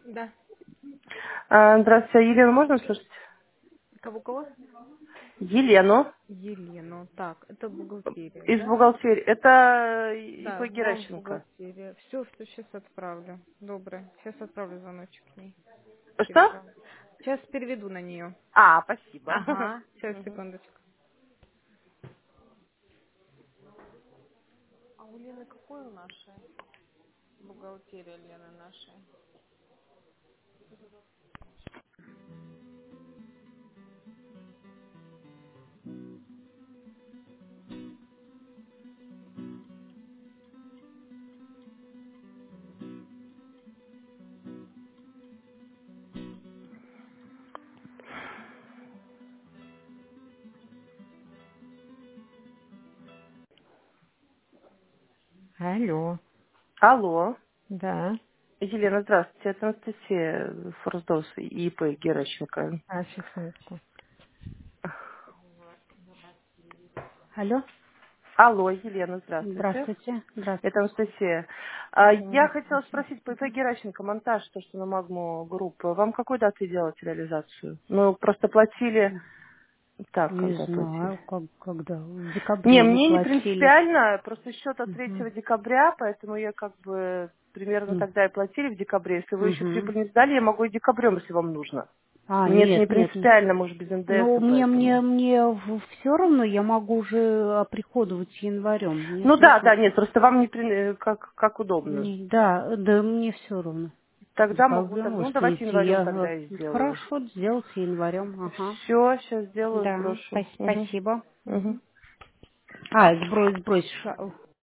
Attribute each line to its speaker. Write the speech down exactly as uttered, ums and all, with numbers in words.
Speaker 1: Да.
Speaker 2: А, Здравствуйте, а Елену можно слышать?
Speaker 1: Кого-кого?
Speaker 2: Елену
Speaker 1: Елену. Так, это бухгалтерия,
Speaker 2: из
Speaker 1: да?
Speaker 2: бухгалтерии. Это
Speaker 1: Да,
Speaker 2: ИП
Speaker 1: вам
Speaker 2: Геращенко.
Speaker 1: бухгалтерия. Все, все, сейчас отправлю. Доброе. Сейчас отправлю звоночек к ней.
Speaker 2: Что?
Speaker 1: Перезвон. Сейчас переведу на нее.
Speaker 2: А, спасибо.
Speaker 1: Ага. Сейчас,
Speaker 2: Мгм.
Speaker 1: секундочку. А у Лены какое наша бухгалтерия, Лена наша? Алло,
Speaker 2: Алло.
Speaker 1: да,
Speaker 2: Елена, здравствуйте. Это Анастасия Форсдос, ИП Геращенко.
Speaker 1: а, секундочку. Алло,
Speaker 2: Алло, Елена, здравствуйте.
Speaker 1: здравствуйте,
Speaker 2: Это
Speaker 1: здравствуйте.
Speaker 2: Анастасия. А,
Speaker 1: Да,
Speaker 2: Я хотела спросить по ИП Геращенко, монтаж, то, что на Магму группы. Вам какой даты делать реализацию? Мы просто платили... Так,
Speaker 1: не
Speaker 2: когда платили?
Speaker 1: знаю, как, когда, в
Speaker 2: Не,
Speaker 1: декабре мы
Speaker 2: мне не
Speaker 1: платили.
Speaker 2: принципиально, просто счет от
Speaker 1: Угу,
Speaker 2: третьего декабря, поэтому я как бы примерно тогда и платили в декабре. Если вы еще
Speaker 1: угу.
Speaker 2: прибыль не сдали, я могу и декабрем, если вам нужно.
Speaker 1: А,
Speaker 2: Мне это не
Speaker 1: нет, нет.
Speaker 2: принципиально, может, без
Speaker 1: Ну,
Speaker 2: НДС,
Speaker 1: мне, мне,
Speaker 2: поэтому.
Speaker 1: мне все равно, я могу уже оприходовать январем. Мне
Speaker 2: Ну да,
Speaker 1: смысл.
Speaker 2: да, нет, просто вам не при- э, как, как удобно.
Speaker 1: Не, да, да, мне все равно.
Speaker 2: Тогда могу,
Speaker 1: Декабрем,
Speaker 2: так, ну
Speaker 1: может,
Speaker 2: давайте
Speaker 1: если
Speaker 2: январем
Speaker 1: я
Speaker 2: тогда и
Speaker 1: э,
Speaker 2: сделаю.
Speaker 1: хорошо сделайте январем, ага.
Speaker 2: Все, сейчас сделаю,
Speaker 1: Да,
Speaker 2: сброшу.
Speaker 1: спа-
Speaker 2: Угу.
Speaker 1: спасибо.
Speaker 2: Угу.
Speaker 1: Мгм. А, сбрось, сбрось. ша-